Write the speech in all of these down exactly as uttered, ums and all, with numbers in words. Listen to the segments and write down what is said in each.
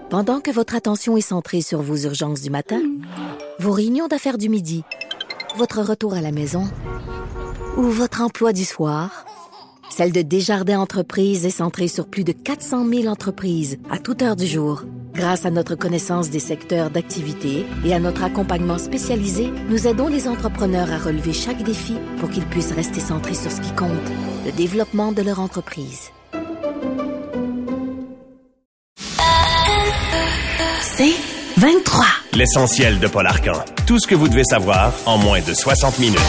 Pendant que votre attention est centrée sur vos urgences du matin, vos réunions d'affaires du midi, votre retour à la maison ou votre emploi du soir, celle de Desjardins Entreprises est centrée sur plus de quatre cent mille entreprises à toute heure du jour. Grâce à notre connaissance des secteurs d'activité et à notre accompagnement spécialisé, nous aidons les entrepreneurs à relever chaque défi pour qu'ils puissent rester centrés sur ce qui compte, le développement de leur entreprise. C'est vingt-trois. L'essentiel de Paul Arcan. Tout ce que vous devez savoir en moins de soixante minutes.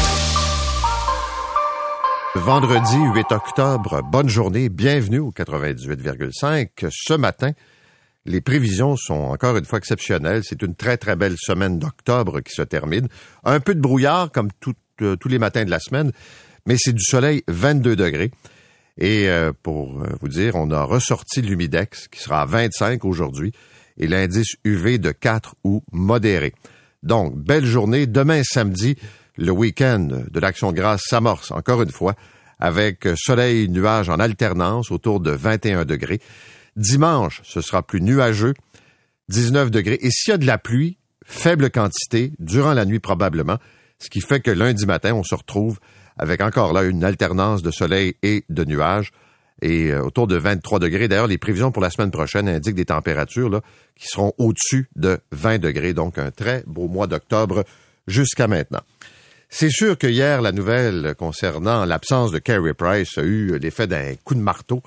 Vendredi huit octobre, bonne journée, bienvenue au quatre-vingt-dix-huit virgule cinq. Ce matin, les prévisions sont encore une fois exceptionnelles. C'est une très très belle semaine d'octobre qui se termine. Un peu de brouillard comme tout, euh, tous les matins de la semaine, mais c'est du soleil, vingt-deux degrés. Et euh, pour vous dire, on a ressorti l'humidex qui sera à vingt-cinq aujourd'hui et l'indice U V de quatre ou modéré. Donc, belle journée. Demain samedi, le week-end de l'Action Grâce s'amorce encore une fois avec soleil et nuages en alternance autour de vingt et un degrés. Dimanche, ce sera plus nuageux, dix-neuf degrés. Et s'il y a de la pluie, faible quantité, durant la nuit probablement, ce qui fait que lundi matin, on se retrouve avec encore là une alternance de soleil et de nuages et euh, autour de vingt-trois degrés. D'ailleurs, les prévisions pour la semaine prochaine indiquent des températures là, qui seront au-dessus de vingt degrés. Donc, un très beau mois d'octobre jusqu'à maintenant. C'est sûr que hier, la nouvelle concernant l'absence de Carey Price a eu l'effet d'un coup de marteau.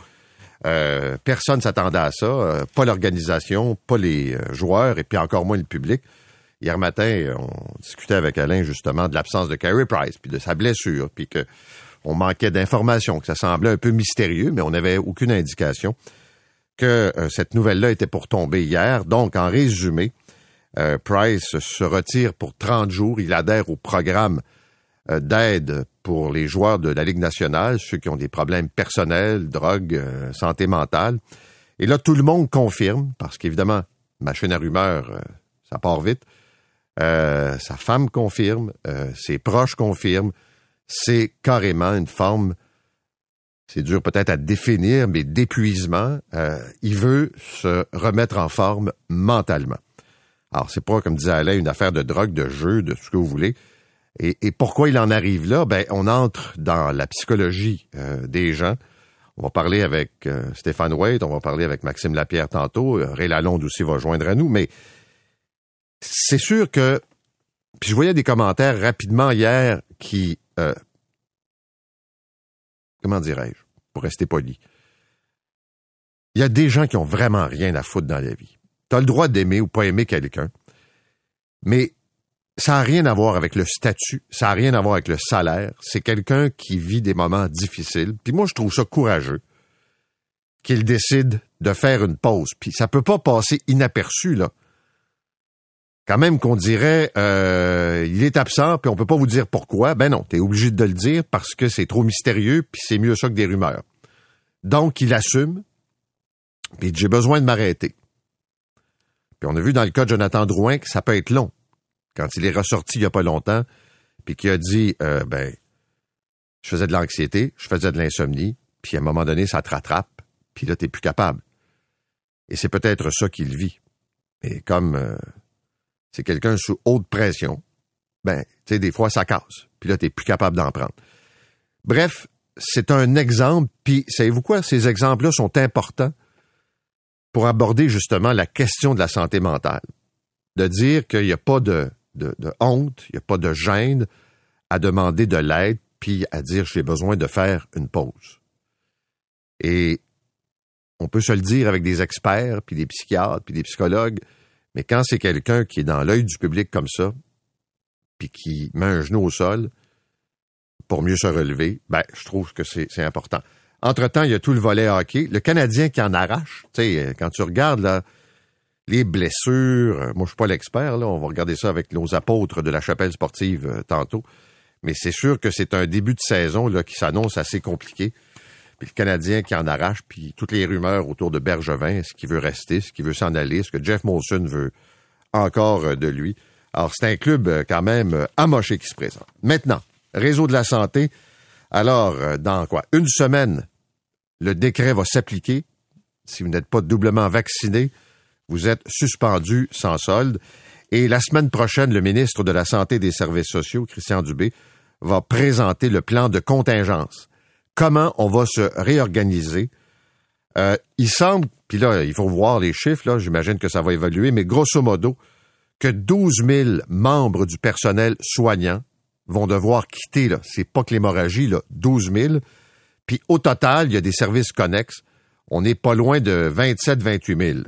Euh, personne ne s'attendait à ça, euh, pas l'organisation, pas les euh, joueurs et puis encore moins le public. Hier matin, on discutait avec Alain justement de l'absence de Carey Price, puis de sa blessure, puis que on manquait d'informations, que ça semblait un peu mystérieux, mais on n'avait aucune indication que euh, cette nouvelle-là était pour tomber hier. Donc, en résumé, euh, Price se retire pour trente jours. Il adhère au programme euh, d'aide pour les joueurs de la Ligue nationale, ceux qui ont des problèmes personnels, drogue, euh, santé mentale. Et là, tout le monde confirme, parce qu'évidemment, machine à rumeurs, euh, ça part vite. Euh, sa femme confirme, euh, ses proches confirment. C'est carrément une forme, c'est dur peut-être à définir, mais d'épuisement. Euh, il veut se remettre en forme mentalement. Alors, c'est pas, comme disait Alain, une affaire de drogue, de jeu, de ce que vous voulez. Et, et pourquoi il en arrive là? Ben, on entre dans la psychologie euh, des gens. On va parler avec euh, Stéphane Waite, on va parler avec Maxime Lapierre tantôt. Ray Lalonde aussi va joindre à nous, mais c'est sûr que... Puis je voyais des commentaires rapidement hier qui... Euh, comment dirais-je? Pour rester poli. Il y a des gens qui ont vraiment rien à foutre dans la vie. Tu as le droit d'aimer ou pas aimer quelqu'un, mais ça n'a rien à voir avec le statut, ça n'a rien à voir avec le salaire. C'est quelqu'un qui vit des moments difficiles. Puis moi, je trouve ça courageux qu'il décide de faire une pause. Puis ça peut pas passer inaperçu, là. Quand même qu'on dirait, euh, il est absent, puis on peut pas vous dire pourquoi. Ben non, t'es obligé de le dire parce que c'est trop mystérieux, puis c'est mieux ça que des rumeurs. Donc, il assume, puis j'ai besoin de m'arrêter. Puis on a vu dans le cas de Jonathan Drouin que ça peut être long. Quand il est ressorti il y a pas longtemps, puis qu'il a dit, euh, ben, je faisais de l'anxiété, je faisais de l'insomnie, puis à un moment donné, ça te rattrape, puis là, t'es plus capable. Et c'est peut-être ça qu'il vit. Et comme... Euh, c'est quelqu'un sous haute pression, ben, tu sais, des fois, ça casse. Puis là, t'es plus capable d'en prendre. Bref, c'est un exemple, puis savez-vous quoi? Ces exemples-là sont importants pour aborder justement la question de la santé mentale. De dire qu'il n'y a pas de, de, de honte, il n'y a pas de gêne à demander de l'aide, puis à dire j'ai besoin de faire une pause. Et on peut se le dire avec des experts, puis des psychiatres, puis des psychologues, mais quand c'est quelqu'un qui est dans l'œil du public comme ça, puis qui met un genou au sol pour mieux se relever, ben, je trouve que c'est, c'est important. Entre-temps, il y a tout le volet hockey. Le Canadien qui en arrache, tu sais, quand tu regardes là, les blessures, moi je suis pas l'expert, là, on va regarder ça avec nos apôtres de la chapelle sportive euh, tantôt, mais c'est sûr que c'est un début de saison là, qui s'annonce assez compliqué. Puis le Canadien qui en arrache, puis toutes les rumeurs autour de Bergevin, est-ce qu'il veut rester, est-ce qu'il veut s'en aller, est-ce que Jeff Molson veut encore de lui. Alors, c'est un club quand même amoché qui se présente. Maintenant, réseau de la santé. Alors, dans quoi? Une semaine, le décret va s'appliquer. Si vous n'êtes pas doublement vacciné, vous êtes suspendu sans solde. Et la semaine prochaine, le ministre de la Santé et des Services sociaux, Christian Dubé, va présenter le plan de contingence. Comment on va se réorganiser? Euh, il semble, puis là, il faut voir les chiffres, là, j'imagine que ça va évoluer, mais grosso modo, que douze mille membres du personnel soignant vont devoir quitter, là. C'est pas que l'hémorragie, là, douze mille. Puis au total, il y a des services connexes. On n'est pas loin de vingt-sept à vingt-huit mille.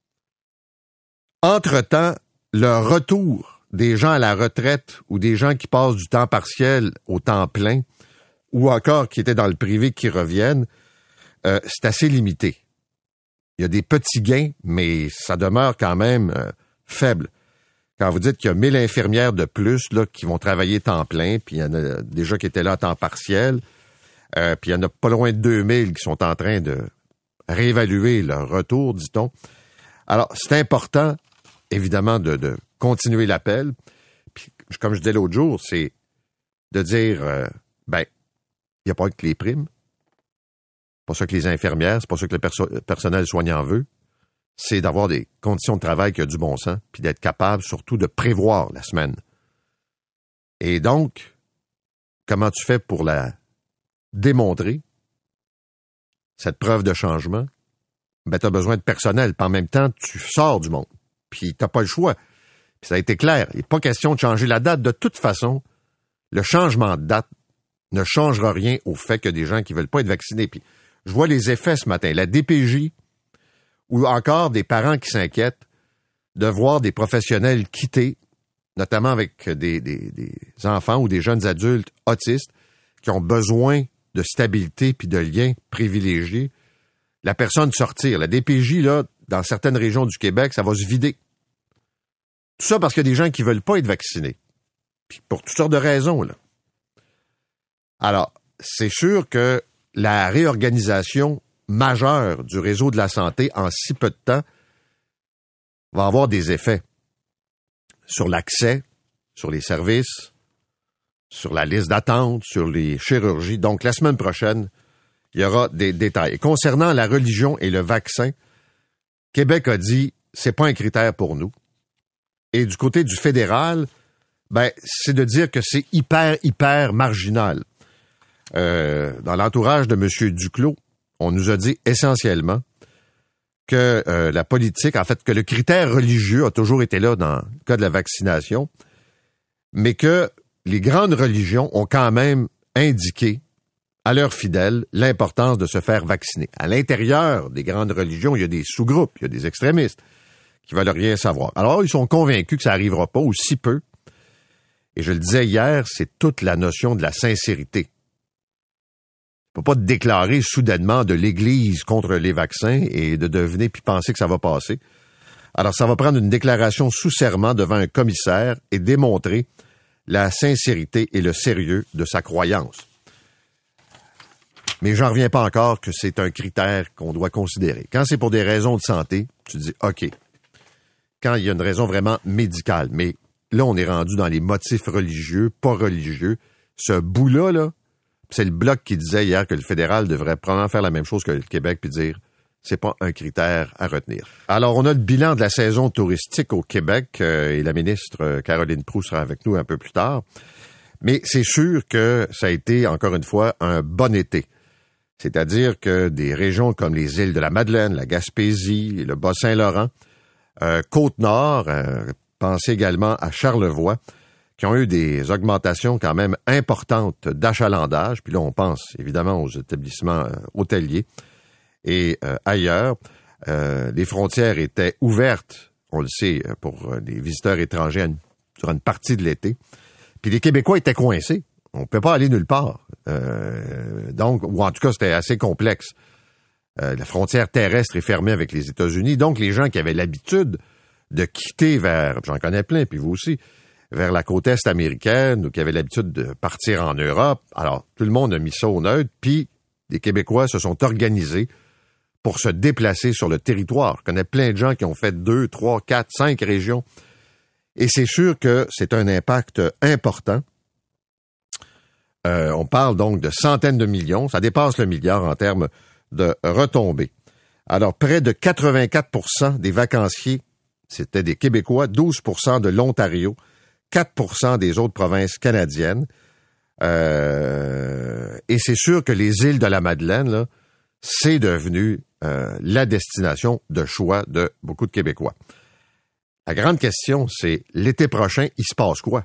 Entre-temps, le retour des gens à la retraite ou des gens qui passent du temps partiel au temps plein ou encore qui étaient dans le privé qui reviennent, euh, c'est assez limité. Il y a des petits gains, mais ça demeure quand même euh, faible. Quand vous dites qu'il y a mille infirmières de plus là, qui vont travailler temps plein, puis il y en a déjà qui étaient là à temps partiel, euh, puis il y en a pas loin de deux mille qui sont en train de réévaluer leur retour, dit-on. Alors, c'est important, évidemment, de, de continuer l'appel. Puis, comme je disais l'autre jour, c'est de dire, euh, ben, il n'y a pas que les primes. C'est pas ça que les infirmières, c'est pas ça que le perso- personnel soignant veut. C'est d'avoir des conditions de travail qui ont du bon sens, puis d'être capable surtout de prévoir la semaine. Et donc, comment tu fais pour la démontrer, cette preuve de changement? Ben, tu as besoin de personnel, puis en même temps, tu sors du monde, puis tu n'as pas le choix. Puis ça a été clair, il n'est pas question de changer la date. De toute façon, le changement de date ne changera rien au fait qu'il y a des gens qui ne veulent pas être vaccinés. Puis je vois les effets ce matin. La D P J, ou encore des parents qui s'inquiètent de voir des professionnels quitter, notamment avec des, des, des enfants ou des jeunes adultes autistes qui ont besoin de stabilité puis de liens privilégiés, la personne sortir. La D P J, là, dans certaines régions du Québec, ça va se vider. Tout ça parce qu'il y a des gens qui ne veulent pas être vaccinés. Puis pour toutes sortes de raisons, là. Alors, c'est sûr que la réorganisation majeure du réseau de la santé en si peu de temps va avoir des effets sur l'accès, sur les services, sur la liste d'attente, sur les chirurgies. Donc, la semaine prochaine, il y aura des détails. Et concernant la religion et le vaccin, Québec a dit, c'est pas un critère pour nous. Et du côté du fédéral, ben, c'est de dire que c'est hyper, hyper marginal. Euh, dans l'entourage de M. Duclos, on nous a dit essentiellement que euh, la politique, en fait, que le critère religieux a toujours été là dans le cas de la vaccination, mais que les grandes religions ont quand même indiqué à leurs fidèles l'importance de se faire vacciner. À l'intérieur des grandes religions, il y a des sous-groupes, il y a des extrémistes qui veulent rien savoir. Alors, ils sont convaincus que ça n'arrivera pas, ou si peu. Et je le disais hier, c'est toute la notion de la sincérité. On ne peut pas déclarer soudainement de l'Église contre les vaccins et de devenir puis penser que ça va passer. Alors, ça va prendre une déclaration sous serment devant un commissaire et démontrer la sincérité et le sérieux de sa croyance. Mais j'en reviens pas encore que c'est un critère qu'on doit considérer. Quand c'est pour des raisons de santé, tu dis OK. Quand il y a une raison vraiment médicale, mais là, on est rendu dans les motifs religieux, pas religieux. Ce bout-là, là, c'est le Bloc qui disait hier que le fédéral devrait probablement faire la même chose que le Québec puis dire c'est pas un critère à retenir. Alors, on a le bilan de la saison touristique au Québec euh, et la ministre Caroline Proulx sera avec nous un peu plus tard. Mais c'est sûr que ça a été, encore une fois, un bon été. C'est-à-dire que des régions comme les îles de la Madeleine, la Gaspésie, le Bas-Saint-Laurent, euh, Côte-Nord, euh, pensez également à Charlevoix, qui ont eu des augmentations quand même importantes d'achalandage. Puis là, on pense évidemment aux établissements euh, hôteliers et euh, ailleurs. Euh, les frontières étaient ouvertes, on le sait, pour les visiteurs étrangers une, durant une partie de l'été. Puis les Québécois étaient coincés. On ne peut pas aller nulle part. Euh, donc, ou en tout cas, c'était assez complexe. Euh, la frontière terrestre est fermée avec les États-Unis. Donc, les gens qui avaient l'habitude de quitter vers, j'en connais plein, puis vous aussi, vers la côte est américaine, ou qui avaient l'habitude de partir en Europe. Alors, tout le monde a mis ça au neutre, puis les Québécois se sont organisés pour se déplacer sur le territoire. Je connais plein de gens qui ont fait deux, trois, quatre, cinq régions. Et c'est sûr que c'est un impact important. Euh, on parle donc de centaines de millions. Ça dépasse le milliard en termes de retombées. Alors, près de quatre-vingt-quatre pour cent des vacanciers, c'était des Québécois, douze pour cent de l'Ontario, quatre pour cent des autres provinces canadiennes. Euh, et c'est sûr que les îles de la Madeleine, là, c'est devenu euh, la destination de choix de beaucoup de Québécois. La grande question, c'est l'été prochain, il se passe quoi?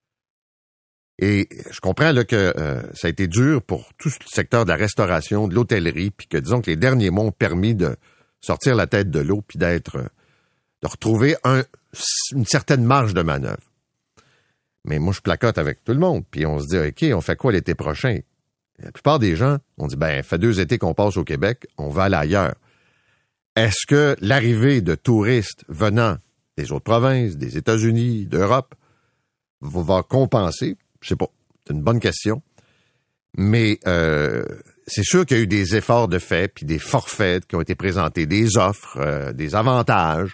Et je comprends là, que euh, ça a été dur pour tout le secteur de la restauration, de l'hôtellerie, puis que disons que les derniers mois ont permis de sortir la tête de l'eau, puis d'être, de retrouver un, une certaine marge de manœuvre. Mais moi, je placote avec tout le monde, puis on se dit, OK, on fait quoi l'été prochain? La plupart des gens, on dit, ben, fait deux étés qu'on passe au Québec, on va aller ailleurs. Est-ce que l'arrivée de touristes venant des autres provinces, des États-Unis, d'Europe, va, va compenser? Je sais pas, c'est une bonne question. Mais euh, c'est sûr qu'il y a eu des efforts de fait, puis des forfaits qui ont été présentés, des offres, euh, des avantages.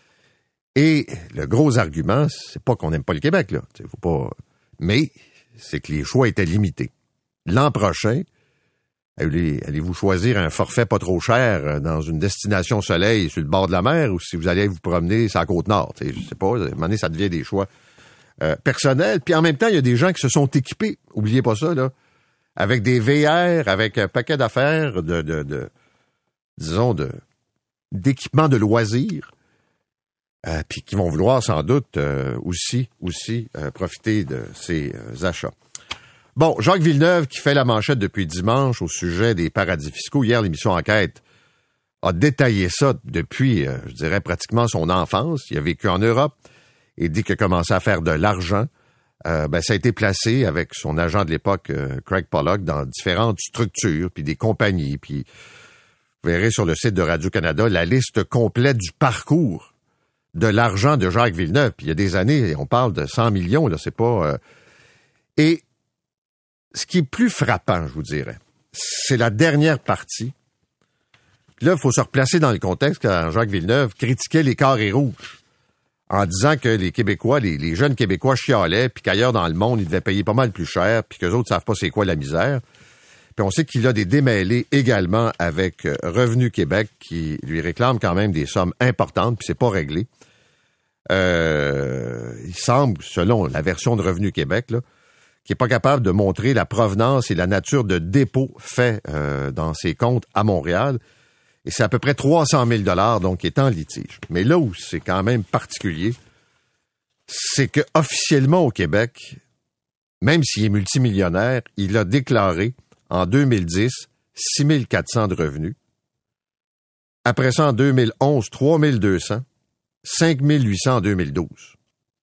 Et le gros argument, c'est pas qu'on n'aime pas le Québec, là. Faut pas. Mais c'est que les choix étaient limités. L'an prochain, allez, allez-vous choisir un forfait pas trop cher dans une destination soleil sur le bord de la mer ou si vous allez vous promener sur la Côte-Nord? Je sais pas, à un moment donné, ça devient des choix euh, personnels. Puis en même temps, il y a des gens qui se sont équipés, oubliez pas ça, là, avec des V R, avec un paquet d'affaires, de, de, de disons, de d'équipements de loisirs, euh, puis qui vont vouloir sans doute euh, aussi, aussi euh, profiter de ces euh, achats. Bon, Jacques Villeneuve, qui fait la manchette depuis dimanche au sujet des paradis fiscaux. Hier, l'émission Enquête a détaillé ça depuis, euh, je dirais, pratiquement son enfance. Il a vécu en Europe et dès qu'il a commencé à faire de l'argent, euh, ben, ça a été placé avec son agent de l'époque, euh, Craig Pollock, dans différentes structures, puis des compagnies. Puis vous verrez sur le site de Radio-Canada la liste complète du parcours de l'argent de Jacques Villeneuve. Puis il y a des années, on parle de cent millions, là, c'est pas... Euh... Et ce qui est plus frappant, je vous dirais, c'est la dernière partie. Puis là, il faut se replacer dans le contexte quand Jacques Villeneuve critiquait les carrés rouges en disant que les Québécois, les, les jeunes Québécois chialaient, puis qu'ailleurs dans le monde, ils devaient payer pas mal plus cher, puis qu'eux autres ne savent pas c'est quoi la misère. Puis on sait qu'il a des démêlés également avec Revenu Québec, qui lui réclame quand même des sommes importantes, puis c'est pas réglé. Euh, il semble, selon la version de Revenu Québec, là, qui n'est pas capable de montrer la provenance et la nature de dépôt fait euh, dans ses comptes à Montréal. Et c'est à peu près trois cent mille dollars, donc, qui est en litige. Mais là où c'est quand même particulier, c'est que officiellement au Québec, même s'il est multimillionnaire, il a déclaré en deux mille dix six mille quatre cents de revenus. Après ça, en deux mille onze, trois mille deux cents, cinq mille huit cents en deux mille douze.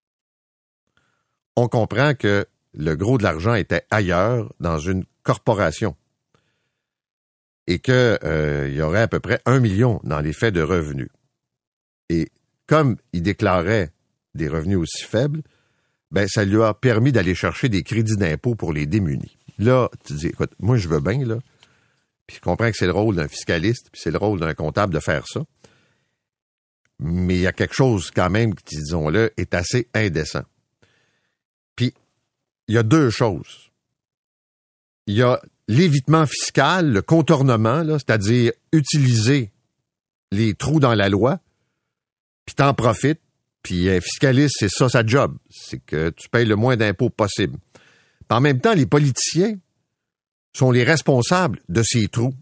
On comprend que le gros de l'argent était ailleurs, dans une corporation. Et qu'il euh, y aurait à peu près un million dans les faits de revenus. Et comme il déclarait des revenus aussi faibles, ben ça lui a permis d'aller chercher des crédits d'impôt pour les démunis. Là, tu dis, écoute, moi je veux bien, là, puis je comprends que c'est le rôle d'un fiscaliste, puis c'est le rôle d'un comptable de faire ça, mais il y a quelque chose quand même qui, disons-le, est assez indécent. Puis, il y a deux choses. Il y a l'évitement fiscal, le contournement, là, c'est-à-dire utiliser les trous dans la loi, puis t'en profites, puis un fiscaliste, c'est ça sa job, c'est que tu payes le moins d'impôts possible. Puis en même temps, les politiciens sont les responsables de ces trous.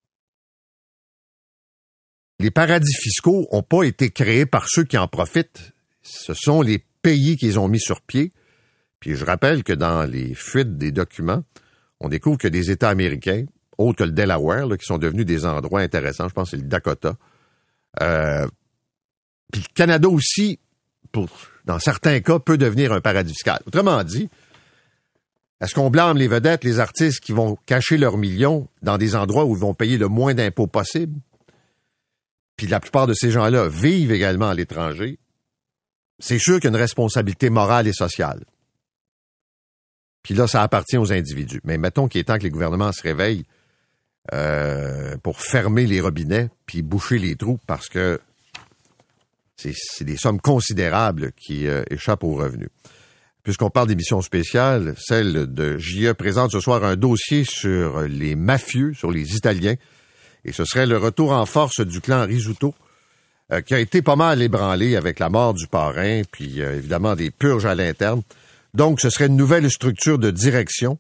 Les paradis fiscaux n'ont pas été créés par ceux qui en profitent. Ce sont les pays qui les ont mis sur pied. Puis je rappelle que dans les fuites des documents, on découvre que des États américains, autres que le Delaware, là, qui sont devenus des endroits intéressants, je pense que c'est le Dakota. Euh, puis le Canada aussi, pour, dans certains cas, peut devenir un paradis fiscal. Autrement dit, est-ce qu'on blâme les vedettes, les artistes qui vont cacher leurs millions dans des endroits où ils vont payer le moins d'impôts possible? Puis la plupart de ces gens-là vivent également à l'étranger. C'est sûr qu'il y a une responsabilité morale et sociale. Puis là, ça appartient aux individus. Mais mettons qu'il est temps que les gouvernements se réveillent euh, pour fermer les robinets puis boucher les trous parce que c'est, c'est des sommes considérables qui euh, échappent aux revenus. Puisqu'on parle d'émissions spéciales, celle de J E présente ce soir un dossier sur les mafieux, sur les Italiens. Et ce serait le retour en force du clan Rizzuto, euh, qui a été pas mal ébranlé avec la mort du parrain, puis euh, évidemment des purges à l'interne. Donc, ce serait une nouvelle structure de direction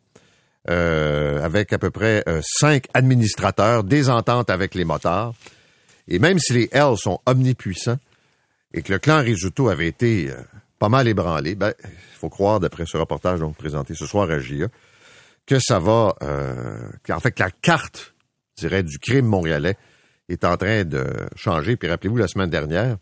euh, avec à peu près euh, cinq administrateurs, des ententes avec les motards. Et même si les Hells sont omnipuissants et que le clan Rizzuto avait été euh, pas mal ébranlé, ben, il faut croire, d'après ce reportage donc présenté ce soir à J A, que ça va... Euh, en fait, que la carte, je dirais, du crime montréalais est en train de changer. Puis rappelez-vous, la semaine dernière,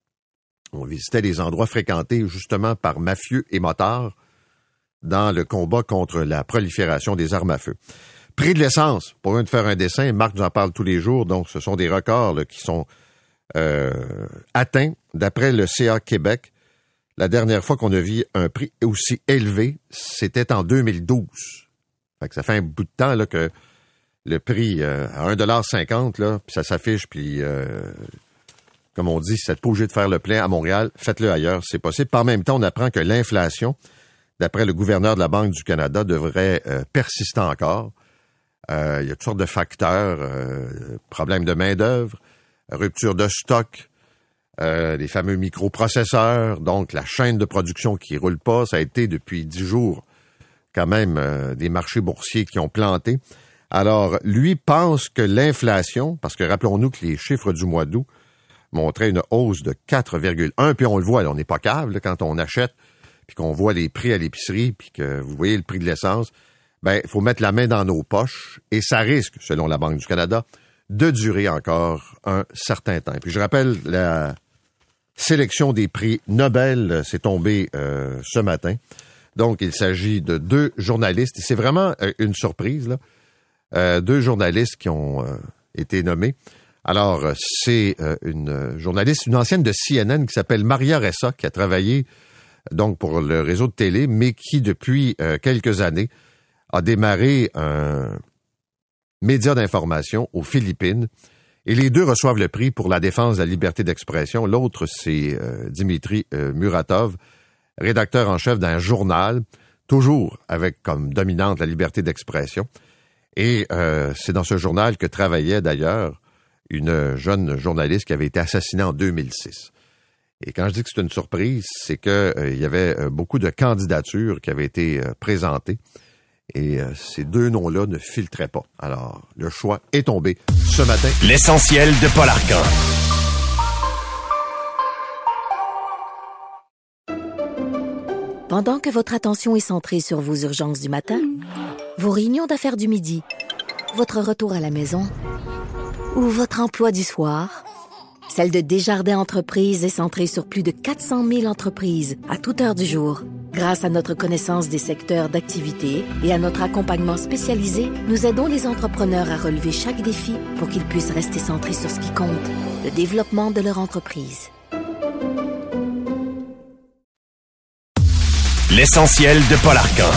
on visitait des endroits fréquentés justement par mafieux et motards dans le combat contre la prolifération des armes à feu. Prix de l'essence, pour un de faire un dessin, Marc nous en parle tous les jours, donc ce sont des records là, qui sont euh, atteints. D'après le C A Québec, la dernière fois qu'on a vu un prix aussi élevé, c'était en deux mille douze. Fait que ça fait un bout de temps là, que le prix euh, à un dollar cinquante, là, puis ça s'affiche, puis euh, comme on dit, si vous n'êtes pas obligé de faire le plein à Montréal, faites-le ailleurs, c'est possible. Par même temps, on apprend que l'inflation, d'après le gouverneur de la Banque du Canada, devrait euh, persister encore. Euh, il y a toutes sortes de facteurs, euh, problèmes de main-d'œuvre, rupture de stock, euh, les fameux microprocesseurs, donc la chaîne de production qui roule pas. Ça a été depuis dix jours quand même euh, des marchés boursiers qui ont planté. Alors, lui pense que l'inflation, parce que rappelons-nous que les chiffres du mois d'août montraient une hausse de quatre virgule un, puis on le voit, là, on n'est pas cave là, quand on achète, puis qu'on voit les prix à l'épicerie, puis que vous voyez le prix de l'essence, ben, il faut mettre la main dans nos poches, et ça risque, selon la Banque du Canada, de durer encore un certain temps. Puis je rappelle, la sélection des prix Nobel s'est tombée euh, ce matin. Donc, il s'agit de deux journalistes, et c'est vraiment euh, une surprise, là. Euh, deux journalistes qui ont euh, été nommés. Alors, c'est euh, une journaliste, une ancienne de C N N qui s'appelle Maria Ressa, qui a travaillé donc pour le réseau de télé, mais qui, depuis euh, quelques années, a démarré un média d'information aux Philippines. Et les deux reçoivent le prix pour la défense de la liberté d'expression. L'autre, c'est euh, Dimitri euh, Muratov, rédacteur en chef d'un journal, toujours avec comme dominante la liberté d'expression. Et euh, c'est dans ce journal que travaillait d'ailleurs une jeune journaliste qui avait été assassinée en deux mille six. Et quand je dis que c'est une surprise, c'est qu'il euh, y avait euh, beaucoup de candidatures qui avaient été euh, présentées. Et euh, ces deux noms-là ne filtraient pas. Alors, le choix est tombé ce matin. L'essentiel de Paul Arcan. Pendant que votre attention est centrée sur vos urgences du matin, vos réunions d'affaires du midi, votre retour à la maison ou votre emploi du soir, celle de Desjardins Entreprises est centrée sur plus de quatre cent mille entreprises à toute heure du jour. Grâce à notre connaissance des secteurs d'activité et à notre accompagnement spécialisé, nous aidons les entrepreneurs à relever chaque défi pour qu'ils puissent rester centrés sur ce qui compte, le développement de leur entreprise. L'essentiel de Paul Arcan.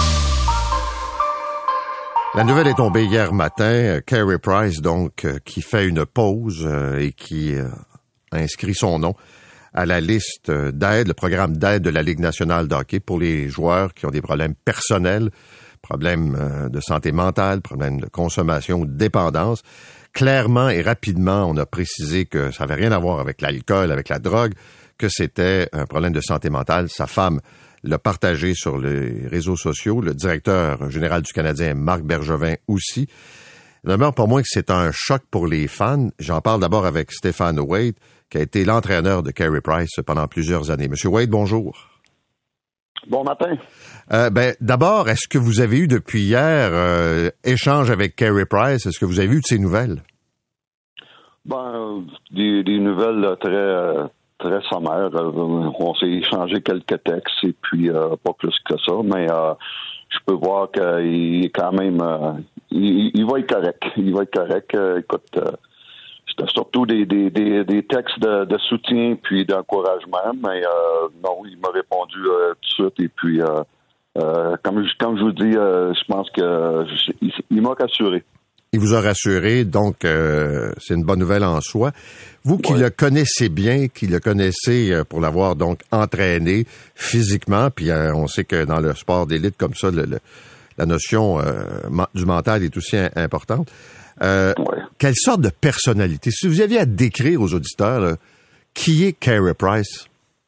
La nouvelle est tombée hier matin. Carey Price, donc, euh, qui fait une pause euh, et qui euh, inscrit son nom à la liste d'aide, le programme d'aide de la Ligue nationale de hockey pour les joueurs qui ont des problèmes personnels, problèmes euh, de santé mentale, problèmes de consommation ou de dépendance. Clairement et rapidement, on a précisé que ça n'avait rien à voir avec l'alcool, avec la drogue, que c'était un problème de santé mentale. Sa femme l'a partagé sur les réseaux sociaux. Le directeur général du Canadien, Marc Bergevin, aussi. Il demeure pour moi que c'est un choc pour les fans. J'en parle d'abord avec Stéphane Wade, qui a été l'entraîneur de Carey Price pendant plusieurs années. Monsieur Wade, bonjour. Bon matin. Euh, ben, d'abord, est-ce que vous avez eu depuis hier euh, échange avec Carey Price? Est-ce que vous avez eu de ses nouvelles? Ben, des, des nouvelles très... très sommaire. On s'est échangé quelques textes et puis euh, pas plus que ça, mais euh, je peux voir qu'il est quand même... Euh, il, il va être correct. Il va être correct. Euh, écoute, euh, c'était surtout des, des, des, des textes de, de soutien puis d'encouragement, mais euh, non, il m'a répondu euh, tout de suite et puis euh, euh, comme, je, comme je vous dis, euh, je pense que euh, il, il m'a rassuré. Il vous a rassuré, donc euh, c'est une bonne nouvelle en soi. Vous qui ouais. le connaissez bien, qui le connaissez euh, pour l'avoir donc entraîné physiquement, puis euh, on sait que dans le sport d'élite comme ça, le, le, la notion euh, du mental est aussi importante. Euh, Ouais. Quelle sorte de personnalité? Si vous aviez à décrire aux auditeurs, là, qui est Carey Price?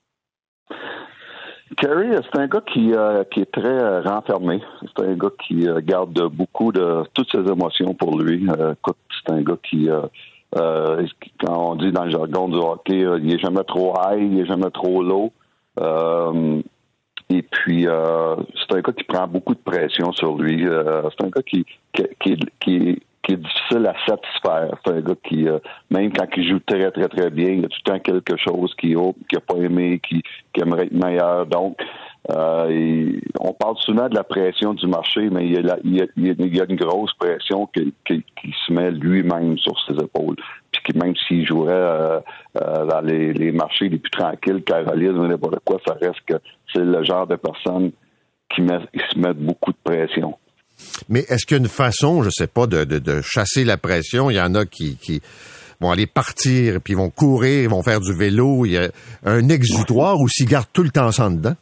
Carey, c'est un gars qui, euh, qui est très euh, renfermé. C'est un gars qui euh, garde beaucoup de toutes ses émotions pour lui. Euh, écoute, c'est un gars qui, euh, euh, quand on dit dans le jargon du hockey, euh, il est jamais trop high, il est jamais trop low. Euh, et puis, euh, c'est un gars qui prend beaucoup de pression sur lui. Euh, c'est un gars qui, qui, qui, qui, qui est difficile à satisfaire. C'est un gars qui, euh, même quand il joue très, très, très bien, il y a tout le temps quelque chose qu'il n'a pas aimé, qui, qui aimerait être meilleur. Donc, euh, et on parle souvent de la pression du marché, mais il y a, il y a, il y a une grosse pression qui, qui, qui se met lui-même sur ses épaules. Puis que même s'il jouerait euh, euh, dans les, les marchés les plus tranquilles, Caroline ou n'importe quoi, ça reste que c'est le genre de personne qui, met, qui se met beaucoup de pression. Mais est-ce qu'il y a une façon, je sais pas, de, de, de chasser la pression? Il y en a qui, qui vont aller partir, puis ils vont courir, ils vont faire du vélo. Il y a un exutoire ou s'ils gardent tout le temps ça en dedans?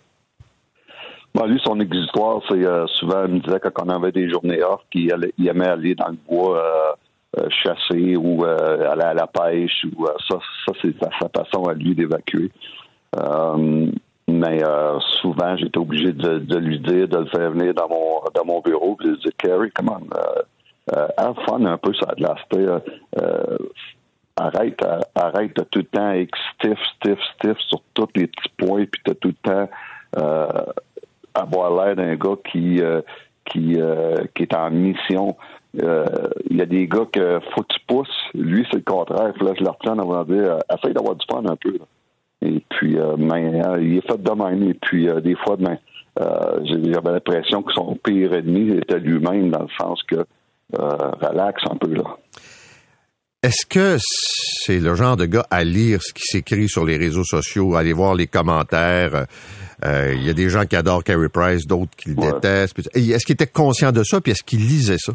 Bon, lui, son exutoire, c'est euh, souvent, il me disait que quand on avait des journées off, qu'il allait, il aimait aller dans le bois euh, euh, chasser ou euh, aller à la pêche. Ou euh, ça, ça c'est sa, sa façon à lui d'évacuer. Euh, mais euh, souvent, j'étais obligé de, de lui dire, de le faire venir dans mon dans mon bureau, puis de lui dire, Carey, come on, euh, euh, have fun un peu, ça a de la euh, euh, arrête, euh, arrête de tout le temps être stiff, stiff, stiff sur tous les petits points, puis de tout le temps euh, avoir l'air d'un gars qui euh, qui euh, qui est en mission. Il euh, y a des gars que faut que tu pousses. Lui, c'est le contraire. Là, je leur retiens avant de dire, euh, essaye d'avoir du fun un peu. Là. Et puis, euh, ben, euh, il est fait de même. Et puis, euh, des fois, ben, euh, j'avais l'impression que son pire ennemi était lui-même, dans le sens que euh, relax un peu, là. Est-ce que c'est le genre de gars à lire ce qui s'écrit sur les réseaux sociaux, aller voir les commentaires? Euh, il y a des gens qui adorent Carey Price, d'autres qui le ouais. détestent. Est-ce qu'il était conscient de ça, puis est-ce qu'il lisait ça?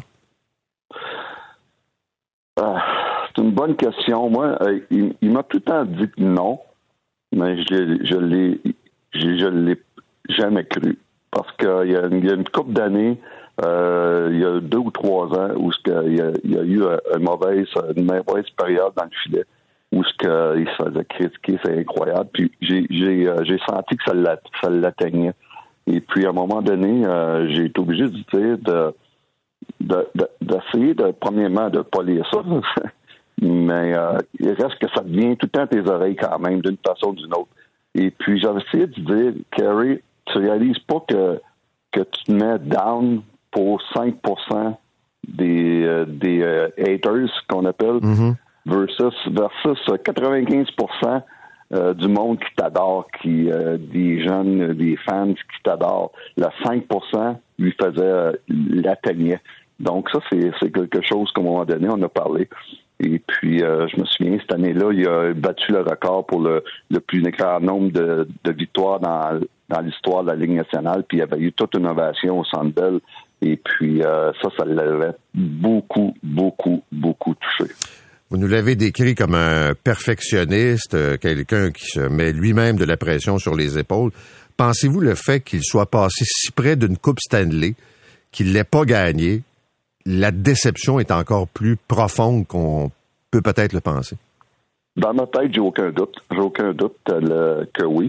Euh, c'est une bonne question. Moi, euh, il, il m'a tout le temps dit que non, mais je, je l'ai, je, je l'ai jamais cru. Parce qu'il y a une, il y a une couple d'années, euh, il y a deux ou trois ans, où ce que, il, y a, il y a eu une mauvaise, une mauvaise période dans le filet, où ce que, il se faisait critiquer, c'est incroyable. Puis j'ai, j'ai, euh, j'ai senti que ça, l'a, ça l'atteignait. Et puis à un moment donné, euh, j'ai été obligé de dire de, de, de, d'essayer de, premièrement, de ne pas lire ça. Mais euh, il reste que ça devient tout le temps tes oreilles quand même, d'une façon ou d'une autre. Et puis j'avais essayé de dire, Carey, tu réalises pas que, que tu te mets down pour cinq pour cent des, euh, des euh, haters, qu'on appelle, mm-hmm. versus, versus quatre-vingt-quinze pour cent euh, du monde qui t'adore, qui euh, des jeunes, des fans qui t'adorent. Le cinq pour cent lui faisait, euh, l'atteignait. Donc ça, c'est, c'est quelque chose qu'à un moment donné, on a parlé. Et puis, euh, je me souviens, cette année-là, il a battu le record pour le, le plus grand nombre de, de victoires dans, dans l'histoire de la Ligue nationale. Puis, il y avait eu toute une ovation au Centre Bell. Et puis, euh, ça, ça l'avait beaucoup, beaucoup, beaucoup touché. Vous nous l'avez décrit comme un perfectionniste, quelqu'un qui se met lui-même de la pression sur les épaules. Pensez-vous le fait qu'il soit passé si près d'une Coupe Stanley, qu'il ne l'ait pas gagnée, la déception est encore plus profonde qu'on peut peut-être le penser? Dans ma tête, j'ai aucun doute. J'ai aucun doute le, que oui.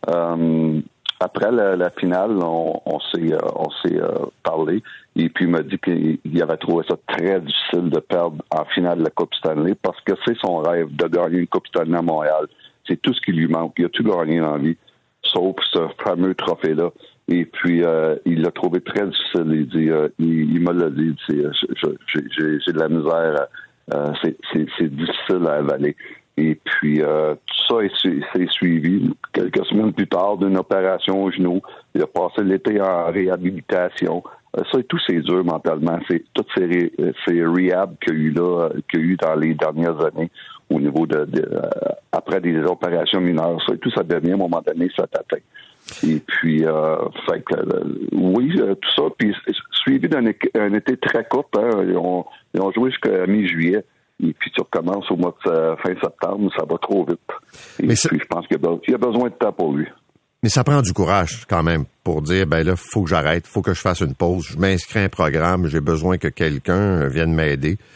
Euh, après la, la finale, on, on s'est, euh, on s'est euh, parlé et puis il m'a dit qu'il avait trouvé ça très difficile de perdre en finale de la Coupe Stanley parce que c'est son rêve de gagner une Coupe Stanley à Montréal. C'est tout ce qui lui manque. Il a tout gagné dans la vie, sauf ce fameux trophée-là. Et puis, euh, il l'a trouvé très difficile. Il dit, euh, il, il m'a l'a dit, c'est, je, je, j'ai, j'ai de la misère, euh, c'est, c'est, c'est difficile à avaler. Et puis, euh, tout ça est, c'est suivi quelques semaines plus tard d'une opération au genou. Il a passé l'été en réhabilitation. Euh, ça, tout, c'est dur mentalement. C'est toutes ces, ré, ces rehab qu'il y a eu là, qu'il y a eu dans les dernières années au niveau de, de euh, après des opérations mineures. Ça, tout ça devient, à un moment donné, ça t'atteint. Et puis, euh, fait que, euh, oui, euh, tout ça, puis suivi d'un un été très court, hein, ils, ont, ils ont joué jusqu'à mi-juillet, et puis tu recommences au mois de euh, fin septembre, ça va trop vite. Et Mais puis, je pense qu'il y a, il y a besoin de temps pour lui. Mais ça prend du courage, quand même, pour dire, ben là, faut que j'arrête, faut que je fasse une pause, je m'inscris à un programme, j'ai besoin que quelqu'un vienne m'aider.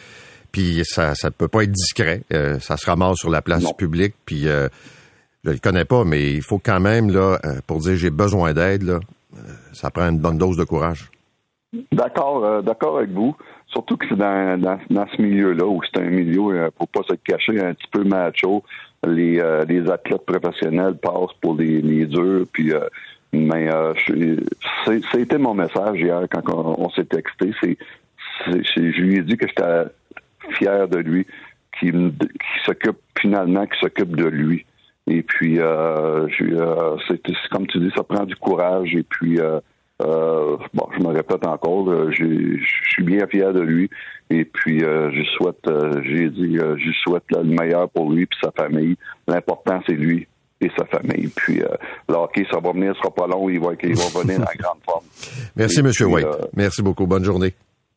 puis ça ça peut pas être discret. Euh, ça se ramasse sur la place non. publique, puis euh, je le connais pas, mais il faut quand même, là, pour dire j'ai besoin d'aide, là, ça prend une bonne dose de courage. D'accord, euh, d'accord avec vous. Surtout que c'est dans, dans, dans ce milieu-là, où c'est un milieu, euh, pour pas se cacher, un petit peu macho. Les, euh, les athlètes professionnels passent pour les, les durs, puis euh, mais euh, c'est, c'était mon message hier quand on, on s'est texté. C'est, c'est, c'est, je lui ai dit que j'étais fier de lui, qu'il, qu'il s'occupe finalement, qu'il s'occupe de lui. Et puis, euh, je, euh, c'est, c'est comme tu dis, ça prend du courage. Et puis, euh, euh, bon, je me répète encore, euh, je suis bien fier de lui. Et puis, euh, je souhaite, euh, j'ai dit, euh, je souhaite là, le meilleur pour lui et sa famille. L'important, c'est lui et sa famille. Puis, euh, le hockey, ça va venir, ce sera pas long, il va, il va venir en grande forme. Merci, et M. Waite. Euh, Merci beaucoup. Bonne journée.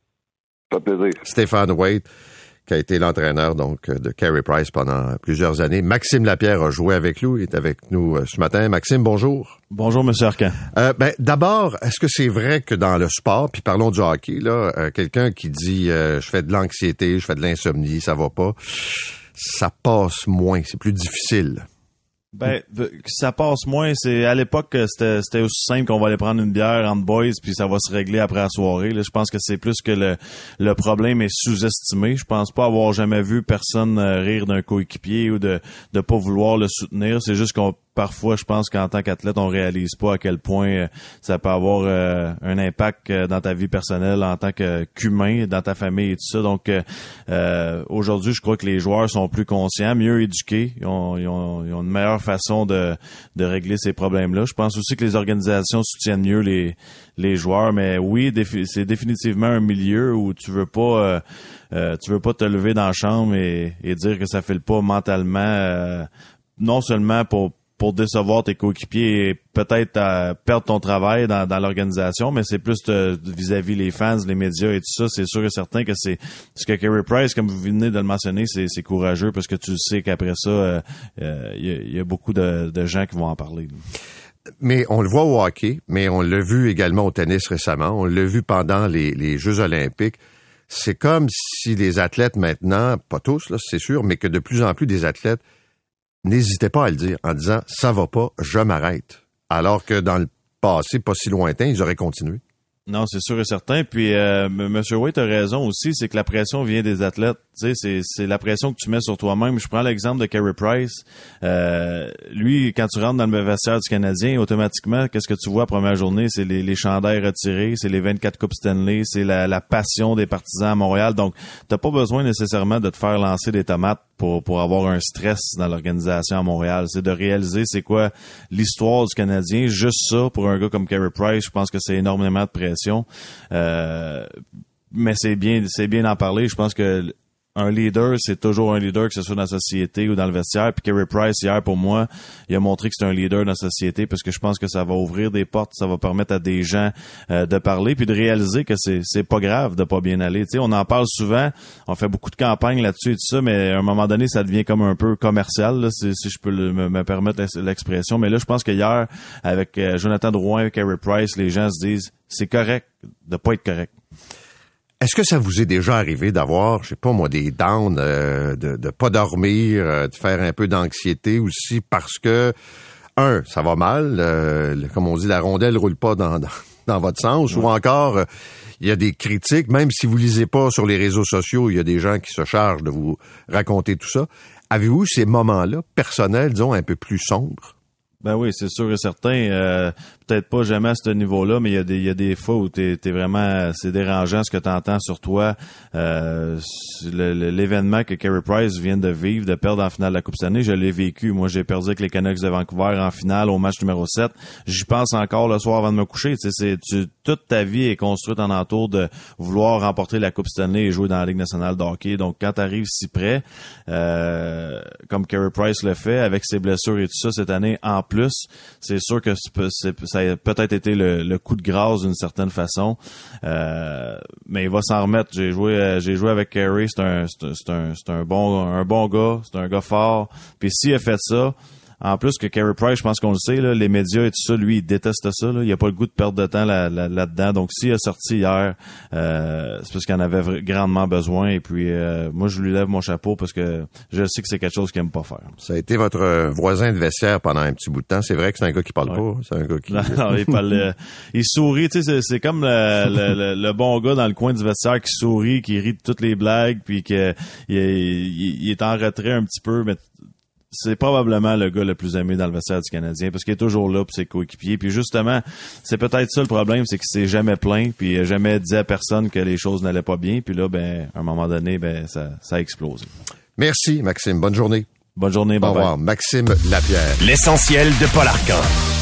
Ça fait plaisir. Stéphane Waite, qui a été l'entraîneur donc de Carey Price pendant plusieurs années. Maxime Lapierre a joué avec nous, il est avec nous ce matin. Maxime, bonjour. Bonjour, M. Arcan. Euh, ben, d'abord, est-ce que c'est vrai que dans le sport, puis parlons du hockey, là, euh, quelqu'un qui dit euh, je fais de l'anxiété, je fais de l'insomnie, ça va pas, ça passe moins, c'est plus difficile? Ben, ça passe moins. C'est à l'époque, c'était, c'était aussi simple qu'on va aller prendre une bière entre boys puis ça va se régler après la soirée. Là, je pense que c'est plus que le le problème est sous-estimé. Je pense pas avoir jamais vu personne rire d'un coéquipier ou de de pas vouloir le soutenir. C'est juste qu'on parfois, je pense qu'en tant qu'athlète, on réalise pas à quel point ça peut avoir euh, un impact dans ta vie personnelle en tant que, qu'humain, dans ta famille et tout ça. Donc, euh, aujourd'hui, je crois que les joueurs sont plus conscients, mieux éduqués. Ils ont, ils ont, ils ont une meilleure façon de, de régler ces problèmes-là. Je pense aussi que les organisations soutiennent mieux les, les joueurs. Mais oui, défi- c'est définitivement un milieu où tu veux pas... Euh, euh, tu veux pas te lever dans la chambre et, et dire que ça fait le pas mentalement, euh, non seulement pour pour décevoir tes coéquipiers et peut-être euh, perdre ton travail dans, dans l'organisation, mais c'est plus de, vis-à-vis les fans, les médias et tout ça. C'est sûr et certain que c'est ce que Carey Price, comme vous venez de le mentionner, c'est, c'est courageux parce que tu sais qu'après ça, il euh, euh, y, y a beaucoup de, de gens qui vont en parler. Mais on le voit au hockey, mais on l'a vu également au tennis récemment. On l'a vu pendant les, les Jeux olympiques. C'est comme si les athlètes maintenant, pas tous, là, c'est sûr, mais que de plus en plus des athlètes n'hésitez pas à le dire en disant « ça va pas, je m'arrête ». Alors que dans le passé, pas si lointain, ils auraient continué. Non, c'est sûr et certain. Puis, euh, M. Waite a raison aussi, c'est que la pression vient des athlètes. Tu sais, c'est, c'est la pression que tu mets sur toi-même. Je prends l'exemple de Carey Price. Euh, lui, quand tu rentres dans le vestiaire du Canadien, automatiquement, qu'est-ce que tu vois la première journée? C'est les, les chandails retirés, c'est les vingt-quatre Coupes Stanley, c'est la, la passion des partisans à Montréal. Donc, t'as pas besoin nécessairement de te faire lancer des tomates pour pour avoir un stress dans l'organisation à Montréal. C'est de réaliser c'est quoi l'histoire du Canadien. Juste ça, pour un gars comme Carey Price, je pense que c'est énormément de pression. Euh, mais c'est bien, c'est bien d'en parler. Je pense que un leader, c'est toujours un leader, que ce soit dans la société ou dans le vestiaire. Puis Carey Price, hier, pour moi, il a montré que c'est un leader dans la société parce que je pense que ça va ouvrir des portes, ça va permettre à des gens euh, de parler puis de réaliser que c'est c'est pas grave de pas bien aller. Tu sais, on en parle souvent, on fait beaucoup de campagnes là-dessus et tout ça, mais à un moment donné, ça devient comme un peu commercial, là, si, si je peux le, me, me permettre l'expression. Mais là, je pense que hier, avec euh, Jonathan Drouin et Carey Price, les gens se disent, c'est correct de pas être correct. Est-ce que ça vous est déjà arrivé d'avoir, je sais pas moi, des downs, euh, de, de pas dormir, euh, de faire un peu d'anxiété aussi parce que, un, ça va mal, euh, comme on dit, la rondelle roule pas dans, dans, dans votre sens, ouais. Ou encore, euh, il y a des critiques, même si vous lisez pas sur les réseaux sociaux, il y a des gens qui se chargent de vous raconter tout ça. Avez-vous ces moments-là, personnels, disons, un peu plus sombres? Ben oui, c'est sûr et certain. Euh, peut-être pas jamais à ce niveau-là, mais il y a des, il y a des fois où t'es, t'es vraiment, c'est dérangeant ce que t'entends sur toi. Euh, le, le, l'événement que Carey Price vient de vivre, de perdre en finale de la Coupe Stanley, je l'ai vécu. Moi, j'ai perdu avec les Canucks de Vancouver en finale au match numéro sept. J'y pense encore le soir avant de me coucher. Tu sais, c'est, tu, toute ta vie est construite en entour de vouloir remporter la Coupe Stanley et jouer dans la Ligue nationale de hockey. Donc, quand t'arrives si près, euh, comme Carey Price le fait, avec ses blessures et tout ça cette année, en plus, plus, c'est sûr que c'est, c'est, ça a peut-être été le, le coup de grâce d'une certaine façon, euh, mais il va s'en remettre. J'ai joué, j'ai joué avec Carey, c'est un, c'est un, c'est un, c'est un bon, un bon gars, c'est un gars fort. Puis s'il a fait ça, En plus que Carey Price, je pense qu'on le sait, là, les médias et tout ça, lui, il déteste ça. Là. Il a pas le goût de perdre de temps là, là, là-dedans. Donc, s'il a sorti hier, euh, c'est parce qu'il en avait v- grandement besoin. Et puis, euh, moi, je lui lève mon chapeau parce que je sais que c'est quelque chose qu'il aime pas faire. Ça a été votre voisin de vestiaire pendant un petit bout de temps. C'est vrai que c'est un gars qui parle Ouais. pas. C'est un gars qui... Non, non, il parle, euh, il sourit, tu sais, c'est, c'est comme le, le, le, le bon gars dans le coin du vestiaire qui sourit, qui rit de toutes les blagues, puis que il, il, il est en retrait un petit peu, mais c'est probablement le gars le plus aimé dans le vestiaire du Canadien parce qu'il est toujours là pour ses coéquipiers. Puis justement, c'est peut-être ça le problème, c'est qu'il s'est jamais plaint, puis il a jamais dit à personne que les choses n'allaient pas bien. Puis là, ben, à un moment donné, ben, ça, ça a explosé. Merci, Maxime. Bonne journée. Bonne journée, bye Au revoir. bye. Maxime Lapierre. L'essentiel de Paul Arcan.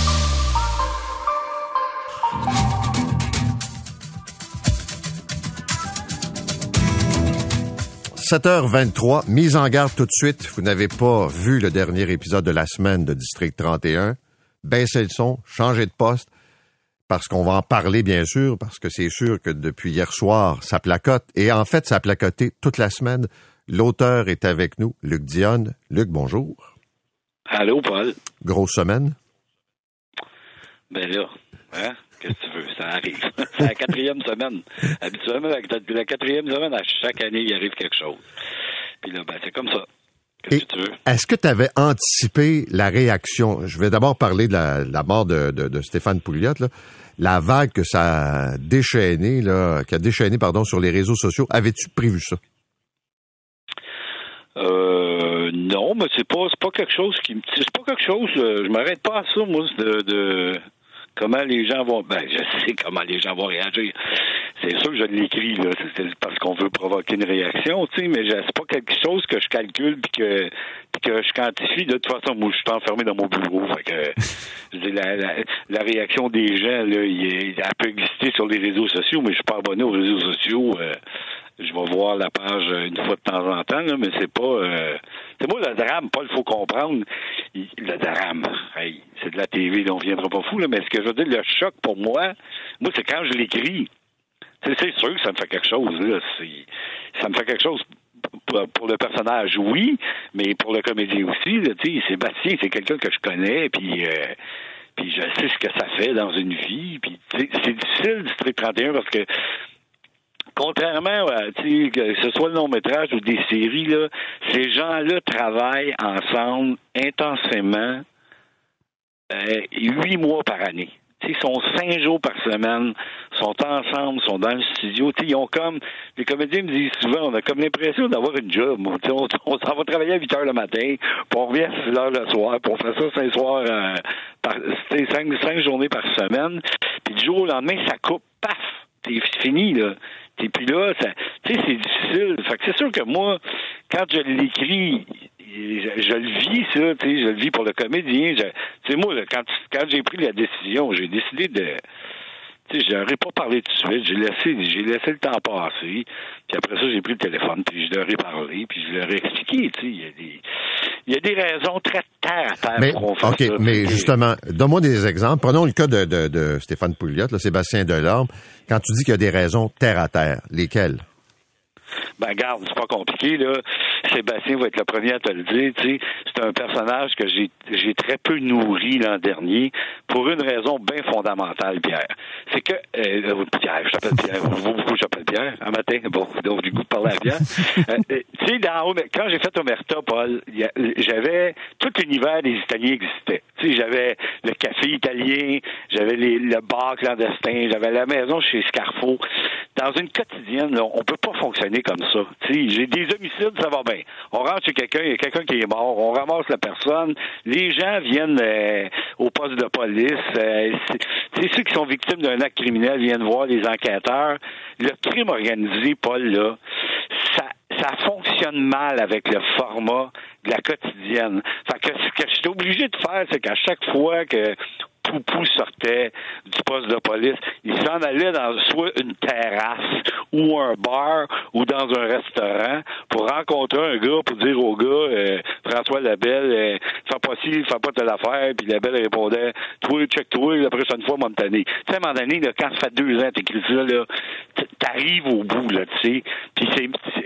sept heures vingt-trois, mise en garde tout de suite. Vous n'avez pas vu le dernier épisode de la semaine de District trente et un. Baissez le son, changez de poste, parce qu'on va en parler, bien sûr, parce que c'est sûr que depuis hier soir, ça placote. Et en fait, ça a placoté toute la semaine. L'auteur est avec nous, Luc Dionne. Luc, bonjour. Allô, Paul. Grosse semaine. Ben là, hein? Qu'est-ce que tu veux? Ça arrive. C'est la quatrième semaine. Habituellement, la, la quatrième semaine, à chaque année, il arrive quelque chose. Puis là, ben, c'est comme ça. Qu'est-ce Et que tu veux? est-ce que tu avais anticipé la réaction? Je vais d'abord parler de la, la mort de, de, de Stéphane Pouliot, là. La vague que ça a déchaîné, là, qui a déchaîné, pardon, sur les réseaux sociaux. Avais-tu prévu ça? Euh, non, mais c'est pas, c'est pas quelque chose qui me, c'est pas quelque chose, euh, je m'arrête pas à ça, moi, de, de, comment les gens vont, ben, je sais comment les gens vont réagir. C'est sûr que je l'écris, là, c'est parce qu'on veut provoquer une réaction, tu sais, mais je, c'est pas quelque chose que je calcule puis que, puis que je quantifie. De toute façon, moi, je suis enfermé dans mon bureau, fait que, je dis, la, la, la réaction des gens, là, il, elle peut exister sur les réseaux sociaux, mais je suis pas abonné aux réseaux sociaux, euh, je vais voir la page une fois de temps en temps, là, mais c'est pas... Euh, c'est moi, le drame, Paul, il faut comprendre. Il, le drame, hey, c'est de la T V, là, on viendra pas fou, là, mais ce que je veux dire, le choc pour moi, moi, c'est quand je l'écris. C'est, c'est sûr que ça me fait quelque chose, là. C'est, ça me fait quelque chose pour, pour le personnage, oui, mais pour le comédien aussi, là, tu sais, Sébastien, c'est quelqu'un que je connais, puis... Euh, puis je sais ce que ça fait dans une vie, puis c'est, c'est difficile, District trente et un, parce que contrairement à, tu sais, que ce soit le long-métrage ou des séries, là, ces gens-là travaillent ensemble intensément euh, huit mois par année. Ils sont cinq jours par semaine, sont ensemble, sont dans le studio. T'sais, ils ont comme, les comédiens me disent souvent, on a comme l'impression d'avoir une job. On, on, on s'en va travailler à huit heures le matin, puis on revient à six heures le soir, puis on fait ça cinq soirs, euh, par, cinq, cinq journées par semaine. Puis du jour au lendemain, ça coupe, paf, c'est fini, là. Et puis là, ça, tu sais, c'est difficile. Fait que c'est sûr que moi, quand je l'écris, je, je le vis, ça, tu sais, je le vis pour le comédien. Tu sais, moi, là, quand, quand j'ai pris la décision, j'ai décidé de... Tu sais, je n'aurais pas parlé tout de suite. J'ai laissé, j'ai laissé le temps passer. Puis après ça, j'ai pris le téléphone, puis je leur ai parlé, puis je leur ai expliqué, tu sais, il y a des... Il y a des raisons très terre à terre mais, pour qu'on fasse OK, ça. mais justement, donne-moi des exemples. Prenons le cas de, de, de Stéphane Pouliot, là, Sébastien Delorme. Quand tu dis qu'il y a des raisons terre à terre, lesquelles? Ben, garde, c'est pas compliqué, là. Sébastien va être le premier à te le dire, tu sais. C'est un personnage que j'ai, j'ai très peu nourri l'an dernier pour une raison bien fondamentale, Pierre. C'est que, euh, Pierre, je t'appelle Pierre. Pourquoi je t'appelle Pierre? Un matin, bon, donc, du goût de parler à Pierre. euh, tu sais, dans, quand j'ai fait Omerta, Paul, y a, j'avais, tout l'univers des Italiens existait. Tu sais, j'avais le café italien, j'avais les, le bar clandestin, j'avais la maison chez Scarfo. Dans une quotidienne, là, on peut pas fonctionner comme ça. T'sais, j'ai des homicides, ça va bien. On rentre chez quelqu'un, il y a quelqu'un qui est mort, on ramasse la personne, les gens viennent euh, au poste de police, euh, c'est, c'est ceux qui sont victimes d'un acte criminel viennent voir les enquêteurs. Le crime organisé, Paul, là, ça, ça fonctionne mal avec le format de la quotidienne. Fait que ce que j'étais obligé de faire, c'est qu'à chaque fois que Poupou sortait du poste de police, il s'en allait dans soit une terrasse ou un bar ou dans un restaurant pour rencontrer un gars pour dire au gars euh, François Labelle, euh, fais pas ci, fais pas telle affaire, puis Labelle répondait toi, check toi, la prochaine fois, mon tanné. Tu sais, à un moment donné, là, quand ça fait deux ans que t'écris ça, là, t'arrives au bout, là, tu sais, puis c'est, c'est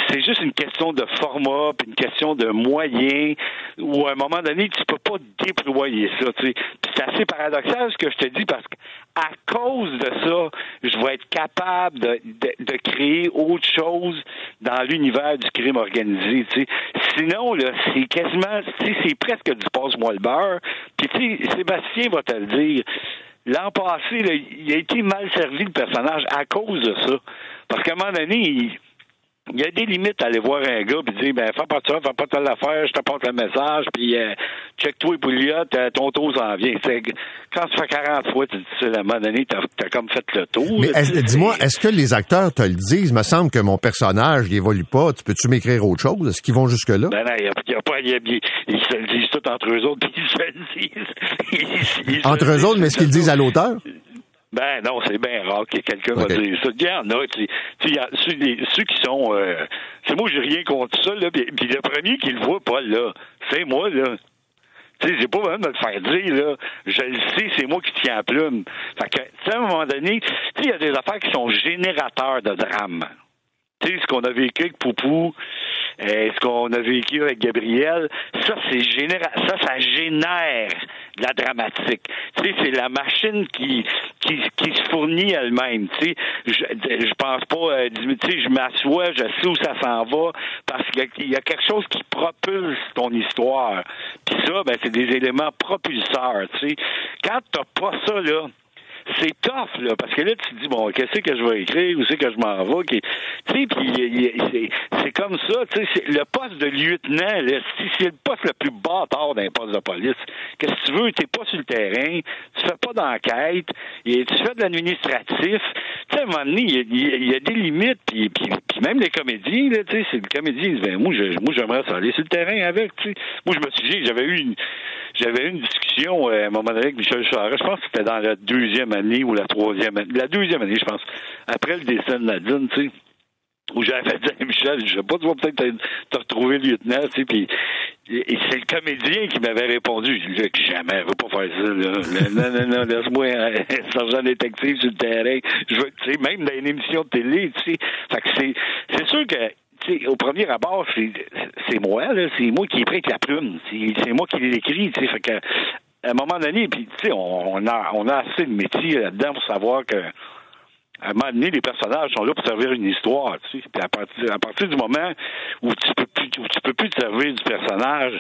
c'est juste une question de format, puis une question de moyens, où à un moment donné, tu peux pas déployer ça, tu sais. Puis c'est assez paradoxal ce que je te dis, parce qu'à cause de ça, je vais être capable de, de, de créer autre chose dans l'univers du crime organisé, tu sais. Sinon, là, c'est quasiment, tu sais, c'est presque du passe-moi le beurre. Puis tu sais, Sébastien va te le dire, l'an passé, là, il a été mal servi, le personnage, à cause de ça. Parce qu'à un moment donné, il, il y a des limites à aller voir un gars et dire, ben, fais pas ça, fais pas telle affaire, je t'apporte le message, puis euh, check-toi et Pouliot, ton tour s'en vient. T'sais, quand tu fais quarante fois, tu dis ça, à un moment donné, t'as, t'as comme fait le tour. Mais est, dis-moi, est-ce que les acteurs te le disent? Il me semble que mon personnage, il évolue pas. Tu peux-tu m'écrire autre chose? Est-ce qu'ils vont jusque-là? Ben non, il y a, y a pas, y a, y, ils se le disent tout entre eux autres, puis ils se le disent. Ils, ils entre eux autres, mais est-ce qu'ils le disent à l'auteur? Ben non, c'est bien rare que quelqu'un okay. va dire ça. Il y en a, tu sais, y a ceux, les, ceux qui sont... Euh, c'est moi, j'ai rien contre ça, là, puis le premier qui le voit, Paul, là, c'est moi, là. Tu sais, j'ai pas besoin de me le faire dire, là. Je le sais, c'est moi qui tiens la plume. Fait que, tu sais, à un moment donné, tu sais, il y a des affaires qui sont générateurs de drame. Tu sais, ce qu'on a vécu avec Poupou, euh, ce qu'on a vécu avec Gabriel, ça, c'est généra- ça, ça génère de la dramatique. Tu sais, c'est la machine qui, qui, qui se fournit elle-même. Tu sais, je, je pense pas, euh, tu sais, je m'assois, je sais où ça s'en va, parce qu'il y a, il y a quelque chose qui propulse ton histoire. Puis ça, ben, c'est des éléments propulseurs. Tu sais, quand t'as pas ça, là, c'est tough, là, parce que là, tu te dis, bon, qu'est-ce que je vais écrire, où c'est que je m'en vais, tu sais, puis c'est, c'est comme ça, tu sais, le poste de lieutenant, là, si c'est le poste le plus bâtard d'un poste de police, qu'est-ce que tu veux, t'es pas sur le terrain, tu fais pas d'enquête, et tu fais de l'administratif, tu sais, à un moment donné, il y a, il y a des limites, puis, puis, puis même les comédiens, là, tu sais, c'est le comédien, il dit, ben, moi, je, moi, j'aimerais ça aller sur le terrain avec, tu sais. Moi, je me suis dit, j'avais eu une, j'avais eu une discussion, euh, à un moment donné, avec Michel Charest, je pense que c'était dans la deuxième année ou la troisième année, la deuxième année, je pense, après le décès de Nadine, tu sais, où j'avais dit à Michel, je sais pas, tu vas peut-être te, te retrouver lieutenant, tu sais, puis et, et c'est le comédien qui m'avait répondu, je dis, jamais, je veux pas faire ça, là, non, non, non, laisse-moi un sergent détective sur le terrain, je veux, tu sais, même dans une émission de télé, tu sais, fait que c'est, c'est sûr que t'sais, au premier abord, c'est, c'est moi, là, c'est moi qui ai pris avec la plume, c'est, c'est moi qui l'écris, tu sais, fait que, à un moment donné, puis tu sais, on, on a on a assez de métier là-dedans pour savoir que à un moment donné, les personnages sont là pour servir une histoire, tu sais. Puis à partir à partir du moment où tu peux plus où tu peux plus te servir du personnage,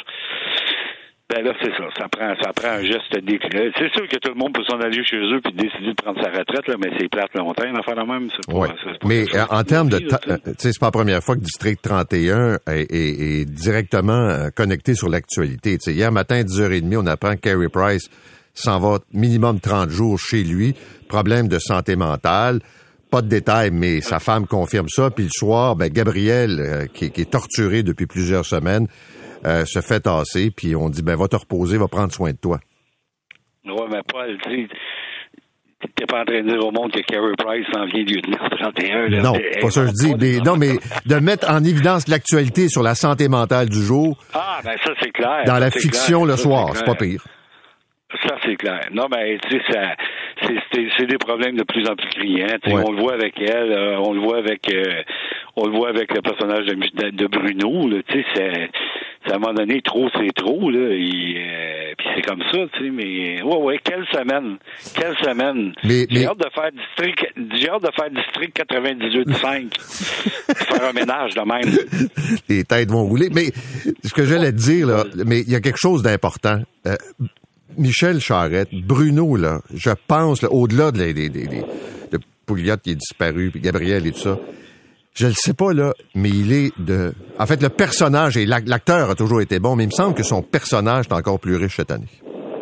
ben là, c'est ça. Ça prend, ça prend un geste d'éclat. C'est sûr que tout le monde peut s'en aller chez eux puis décider de prendre sa retraite, là, mais c'est plate longtemps, une affaire la même. C'est pas, ouais. c'est pas mais ça, en termes de... Ta- tu sais, c'est pas la première fois que District trente et un est, est, est directement connecté sur l'actualité. Tu sais, hier matin, à dix heures trente, on apprend que Carey Price s'en va minimum trente jours chez lui. Problème de santé mentale. Pas de détails, mais sa femme confirme ça. Puis le soir, ben Gabriel, euh, qui, qui est torturé depuis plusieurs semaines, Euh, se fait tasser, puis on dit, ben, va te reposer, va prendre soin de toi. Oui, mais Paul, tu sais, t'es pas en train de dire au monde que Carey Price s'en vient lieutenant trente et un. Là. Non, c'est pas ça que je dis. Mais, non, mais de mettre en évidence l'actualité sur la santé mentale du jour. Ah, ben ça, c'est clair. Dans ça, la c'est fiction clair. le ça, soir, c'est, c'est pas pire. Ça, c'est clair. Non, mais tu sais, ça, c'est, c'est, c'est des problèmes de plus en plus criants. Ouais. On le voit avec elle, euh, on le voit avec, euh, on le voit avec le personnage de, de Bruno. Là, tu sais, c'est, c'est à un moment donné, trop, c'est trop. Là, et euh, puis c'est comme ça, tu sais. Mais ouais, ouais, quelle semaine, quelle semaine. Mais, j'ai mais... hâte de faire district, j'ai hâte de faire district quatre-vingt-dix-huit cinq, faire un ménage de même. Les têtes vont rouler. Mais ce que j'allais te dire là, mais il y a quelque chose d'important. Euh, Michel Charette, Bruno, là, je pense, là, au-delà de, de, de, de, de Pouliot qui est disparu, puis Gabriel et tout ça, je le sais pas, là, mais il est de... En fait, le personnage, et l'acteur a toujours été bon, mais il me semble que son personnage est encore plus riche cette année.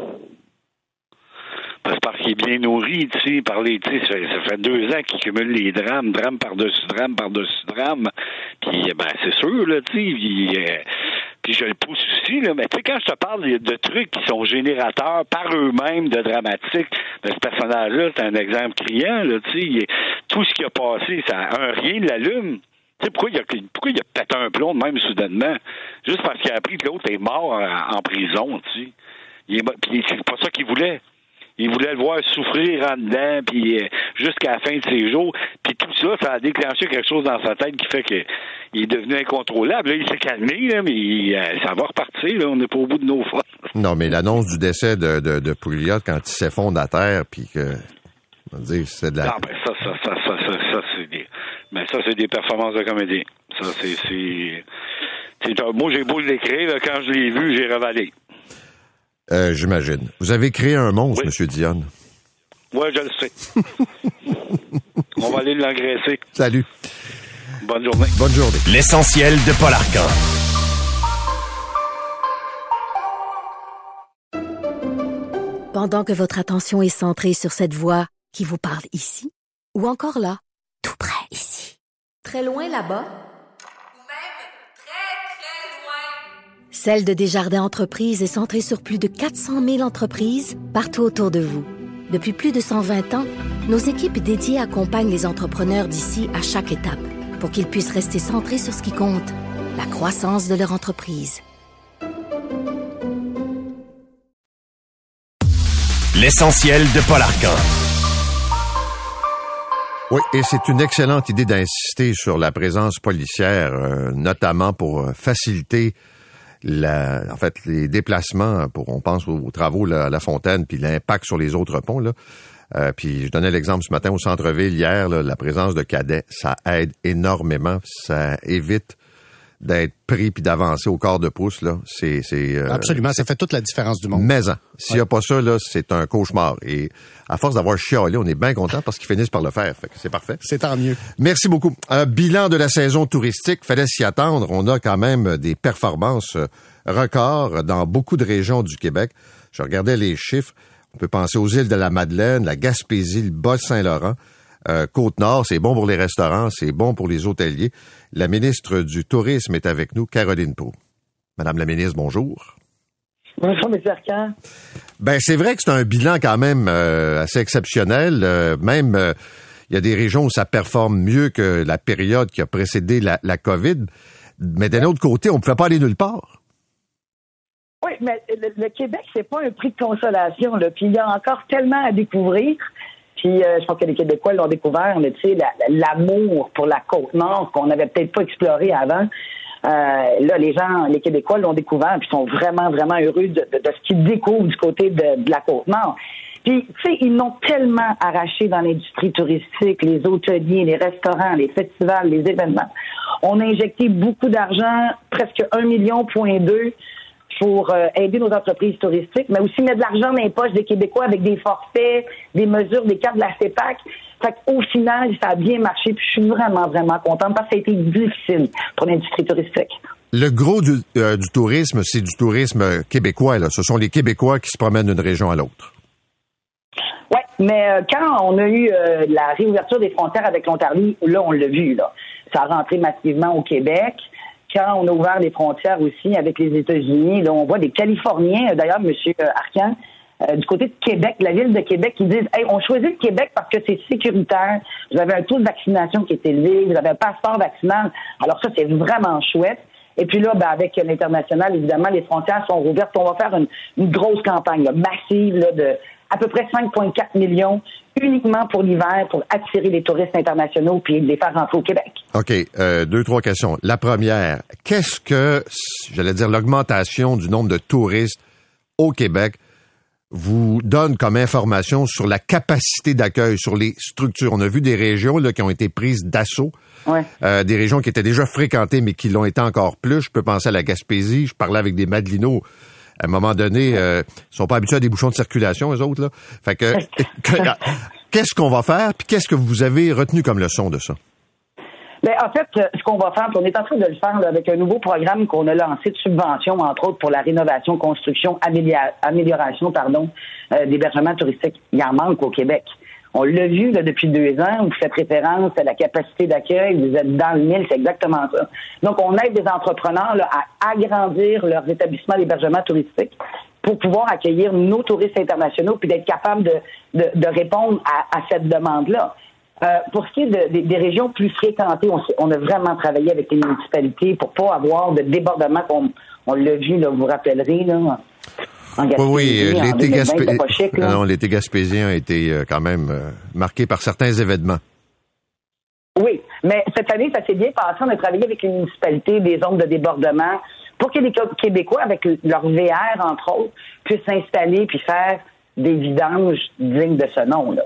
Parce qu'il est bien nourri, tu sais, par les, tu sais, ça, ça fait deux ans qu'il cumule les drames, drame par-dessus drame, par-dessus drame, puis, ben, c'est sûr, là, tu sais, puis... Euh, Puis je le pousse aussi, là, mais tu sais, quand je te parle de trucs qui sont générateurs par eux-mêmes de dramatique, ben, ce personnage-là, c'est un exemple criant, là, tu sais, tout ce qui a passé, ça un rien de l'allume. Tu sais, pourquoi il a, pourquoi il a pété un plomb de même soudainement? Juste parce qu'il a appris que l'autre est mort en, en prison, tu sais. Il est, puis c'est pas ça qu'il voulait. Il voulait le voir souffrir en dedans, puis euh, jusqu'à la fin de ses jours. Puis tout ça, ça a déclenché quelque chose dans sa tête qui fait qu'il est devenu incontrôlable. Là, il s'est calmé, là, mais il, euh, ça va repartir. Là, on n'est pas au bout de nos forces. Non, mais l'annonce du décès de, de, de Pouliot quand il s'effondre à terre, puis que... On va dire, c'est de la... Non, ben ça, ça, ça, ça, ça, ça c'est des... Ben ça, c'est des performances de comédien. Ça, c'est... c'est... c'est... Moi, j'ai beau l'écrire, là, quand je l'ai vu, j'ai revalé. Euh, j'imagine. Vous avez créé un monstre, oui. M. Dionne. Oui, je le sais. On va aller l'engraisser. Salut. Bonne journée. Bonne journée. L'essentiel de Paul Arcan. Pendant que votre attention est centrée sur cette voix qui vous parle ici, ou encore là, tout près ici, très loin là-bas, Ou même très, très loin. Celle de Desjardins Entreprises est centrée sur plus de quatre cent mille entreprises partout autour de vous. Depuis plus de cent vingt ans, nos équipes dédiées accompagnent les entrepreneurs d'ici à chaque étape pour qu'ils puissent rester centrés sur ce qui compte, la croissance de leur entreprise. L'essentiel de Paul Arcan. Oui, et c'est une excellente idée d'insister sur la présence policière, euh, notamment pour euh, faciliter la, en fait, les déplacements. Pour, on pense aux, aux travaux là, à La Fontaine, puis l'impact sur les autres ponts. Là. Euh, puis je donnais l'exemple ce matin au centre-ville hier, là, la présence de cadets, ça aide énormément, ça évite d'être pris puis d'avancer au quart de pouce, là. C'est, c'est, euh, Absolument, ça fait toute la différence du monde. Mais hein, s'il n'y a pas ça, là, c'est un cauchemar. Et à force d'avoir chialé, on est bien content parce qu'ils finissent par le faire. Fait que c'est parfait. C'est tant mieux. Merci beaucoup. Un bilan de la saison touristique, fallait s'y attendre. On a quand même des performances records dans beaucoup de régions du Québec. Je regardais les chiffres. On peut penser aux îles de la Madeleine, la Gaspésie, le Bas-Saint-Laurent. Euh, Côte-Nord, c'est bon pour les restaurants, c'est bon pour les hôteliers. La ministre du Tourisme est avec nous, Caroline Proulx. Madame la ministre, bonjour. Bonjour, M. Arcan. Ben, c'est vrai que c'est un bilan quand même euh, assez exceptionnel. Euh, même, il euh, y a des régions où ça performe mieux que la période qui a précédé la, la COVID. Mais d'un autre côté, on ne pouvait pas aller nulle part. Oui, mais le, le Québec, c'est pas un prix de consolation, là. Puis il y a encore tellement à découvrir. Puis euh, je pense que les Québécois l'ont découvert, mais tu sais, la, l'amour pour la Côte-Nord qu'on n'avait peut-être pas exploré avant. Euh, là, les gens, les Québécois l'ont découvert, puis sont vraiment, vraiment heureux de, de, de ce qu'ils découvrent du côté de, de la Côte-Nord. Puis, tu sais, ils l'ont tellement arraché dans l'industrie touristique, les hôteliers, les restaurants, les festivals, les événements. On a injecté beaucoup d'argent, presque un million point deux pour euh, aider nos entreprises touristiques, mais aussi mettre de l'argent dans les poches des Québécois avec des forfaits, des mesures, des cartes de la CEPAC. Fait qu'au final, ça a bien marché, puis je suis vraiment, vraiment contente parce que ça a été difficile pour l'industrie touristique. Le gros du, euh, du tourisme, c'est du tourisme québécois, là. Ce sont les Québécois qui se promènent d'une région à l'autre. Oui, mais euh, quand on a eu euh, la réouverture des frontières avec l'Ontario, là, on l'a vu, là. Ça a rentré massivement au Québec. Quand on a ouvert les frontières aussi avec les États-Unis, là, on voit des Californiens, d'ailleurs, M. Arcan, euh, du côté de Québec, la ville de Québec, qui disent « Hey, on choisit le Québec parce que c'est sécuritaire, vous avez un taux de vaccination qui est élevé, vous avez un passeport vaccinal. » Alors ça, c'est vraiment chouette. Et puis là, ben, avec l'international, évidemment, les frontières sont rouvertes. On va faire une, une grosse campagne là, massive là, de à peu près cinq virgule quatre millions uniquement pour l'hiver, pour attirer les touristes internationaux puis les faire rentrer au Québec. OK. Euh, deux, trois questions. La première, qu'est-ce que, j'allais dire, l'augmentation du nombre de touristes au Québec vous donne comme information sur la capacité d'accueil, sur les structures? On a vu des régions là, qui ont été prises d'assaut. Ouais. Euh, des régions qui étaient déjà fréquentées, mais qui l'ont été encore plus. Je peux penser à la Gaspésie. Je parlais avec des Madelinots. À un moment donné, euh, ils sont pas habitués à des bouchons de circulation, eux autres, là. Fait que, qu'est-ce qu'on va faire? Puis qu'est-ce que vous avez retenu comme leçon de ça? Ben, en fait, ce qu'on va faire, on est en train de le faire là, avec un nouveau programme qu'on a lancé de subvention, entre autres, pour la rénovation, construction, amélior- amélioration, pardon, euh, d'hébergement touristique. Il en manque au Québec. On l'a vu là, depuis deux ans, vous faites référence à la capacité d'accueil, vous êtes dans le mille, c'est exactement ça. Donc, on aide des entrepreneurs là, à agrandir leurs établissements d'hébergement touristique pour pouvoir accueillir nos touristes internationaux puis d'être capable de, de, de répondre à, à cette demande-là. Euh, pour ce qui est de, de, des régions plus fréquentées, on, on a vraiment travaillé avec les municipalités pour pas avoir de débordement, comme on l'a vu, là, vous vous rappellerez, là. Oui, oui, l'été, Gaspé... non, l'été gaspésien a été euh, quand même euh, marqué par certains événements. Mais cette année, ça s'est bien passé. On a travaillé avec les municipalités, des zones de débordement, pour que les Québécois, avec leur V R, entre autres, puissent s'installer puis faire des vidanges dignes de ce nom-là.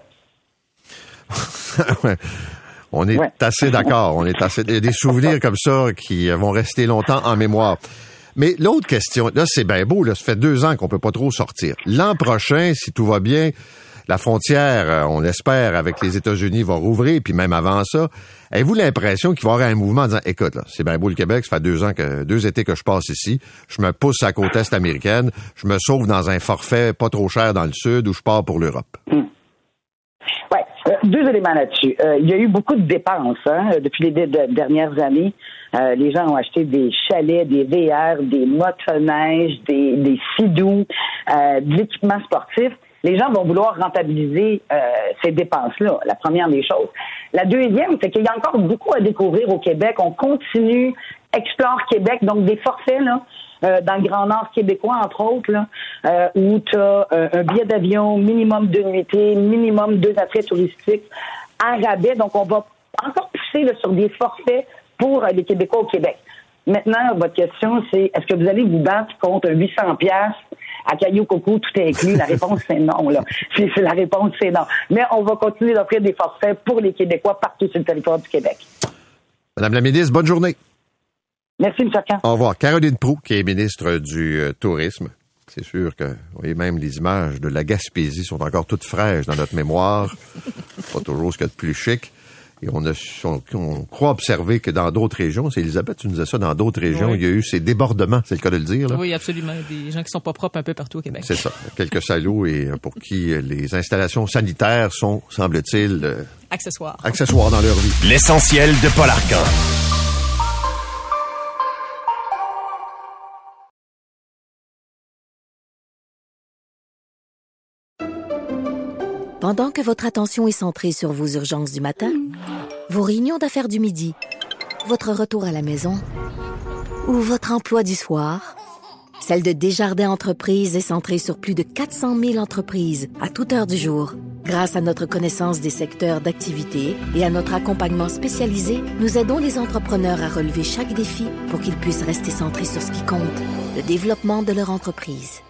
Ouais. On est ouais. assez d'accord. On est assez, il y a des souvenirs comme ça qui vont rester longtemps en mémoire. Mais l'autre question, là, c'est bien beau, là, ça fait deux ans qu'on peut pas trop sortir. L'an prochain, si tout va bien, la frontière, on l'espère, avec les États-Unis va rouvrir, puis même avant ça, avez-vous l'impression qu'il va y avoir un mouvement en disant, écoute, là, c'est bien beau le Québec, ça fait deux ans que, deux étés que je passe ici, je me pousse à la côte est américaine, je me sauve dans un forfait pas trop cher dans le sud où je pars pour l'Europe. Hum. Ouais, euh, deux éléments là-dessus. Euh, il y a eu beaucoup de dépenses, hein, depuis les de, dernières années. Euh, les gens ont acheté des chalets, des V R, des motoneiges, des, des sidous, euh, de l'équipement sportif. Les gens vont vouloir rentabiliser euh, ces dépenses-là, la première des choses. La deuxième, c'est qu'il y a encore beaucoup à découvrir au Québec. On continue Explore Québec, donc des forfaits là, euh, dans le Grand Nord québécois, entre autres, là, euh, où tu as euh, un billet d'avion, minimum deux nuitées, minimum deux attraits touristiques à rabais. Donc, on va encore pousser là, sur des forfaits pour euh, les Québécois au Québec. Maintenant, votre question, c'est est-ce que vous allez vous battre contre huit cents piastres à Caillou Coco, tout est inclus? La réponse, c'est non, là. C'est, c'est la réponse, c'est non. Mais on va continuer d'offrir des forfaits pour les Québécois partout sur le territoire du Québec. Madame la ministre, bonne journée. Merci, M. Arcan. Au revoir. Caroline Proulx, qui est ministre du euh, Tourisme. C'est sûr que, vous voyez, même les images de la Gaspésie sont encore toutes fraîches dans notre mémoire. Pas toujours ce qu'il y a de plus chic. Et on, a, on, on croit observer que dans d'autres régions, c'est Elisabeth, tu nous disais ça, dans d'autres régions, oui. Il y a eu ces débordements, c'est le cas de le dire, là. Oui, absolument. Des gens qui sont pas propres un peu partout au Québec. C'est ça. Quelques salauds et pour qui les installations sanitaires sont, semble-t-il, euh, accessoires. accessoires dans leur vie. L'essentiel de Paul Arcan. Pendant que votre attention est centrée sur vos urgences du matin, vos réunions d'affaires du midi, votre retour à la maison ou votre emploi du soir, celle de Desjardins Entreprises est centrée sur plus de quatre cent mille entreprises à toute heure du jour. Grâce à notre connaissance des secteurs d'activité et à notre accompagnement spécialisé, nous aidons les entrepreneurs à relever chaque défi pour qu'ils puissent rester centrés sur ce qui compte, le développement de leur entreprise.